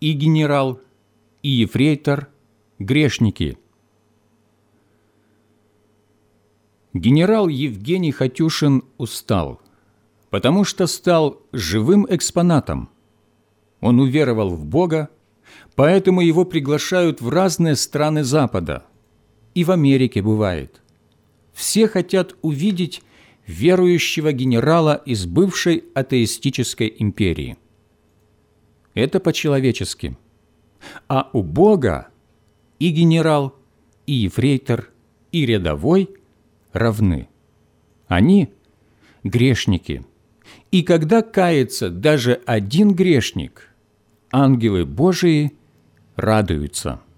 и генерал, и ефрейтор – грешники. Генерал Евгений Хатюшин устал, потому что стал живым экспонатом. Он уверовал в Бога, поэтому его приглашают в разные страны Запада. И в Америке бывает. Все хотят увидеть верующего генерала из бывшей атеистической империи. Это по-человечески. А у Бога и генерал, и ефрейтор, и рядовой равны. Они – грешники. И когда кается даже один грешник, ангелы Божии радуются.